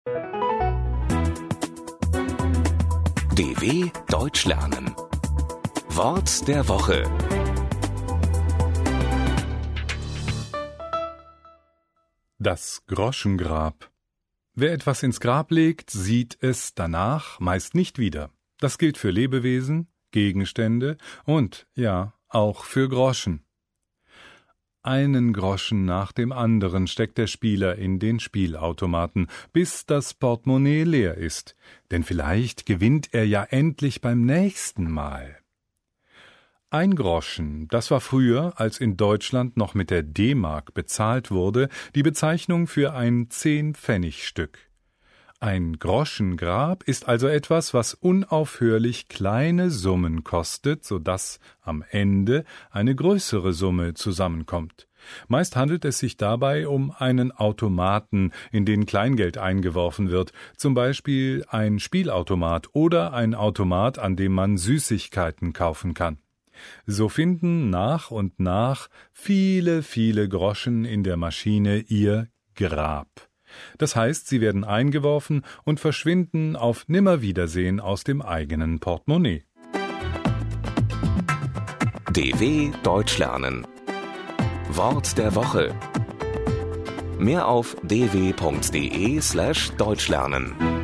DW Deutsch lernen. Wort der Woche. Das Groschengrab. Wer etwas ins Grab legt, sieht es danach meist nicht wieder. Das gilt für Lebewesen, Gegenstände und, ja, auch für Groschen. Einen Groschen nach dem anderen steckt der Spieler in den Spielautomaten, bis das Portemonnaie leer ist. Denn vielleicht gewinnt er ja endlich beim nächsten Mal. Ein Groschen, das war früher, als in Deutschland noch mit der D-Mark bezahlt wurde, die Bezeichnung für ein 10-Pfennig-Stück. Ein Groschengrab ist also etwas, was unaufhörlich kleine Summen kostet, sodass am Ende eine größere Summe zusammenkommt. Meist handelt es sich dabei um einen Automaten, in den Kleingeld eingeworfen wird, zum Beispiel ein Spielautomat oder ein Automat, an dem man Süßigkeiten kaufen kann. So finden nach und nach viele Groschen in der Maschine ihr Grab. Das heißt, sie werden eingeworfen und verschwinden auf Nimmerwiedersehen aus dem eigenen Portemonnaie. DW Deutsch lernen. Wort der Woche. Mehr auf dw.de/deutschlernen.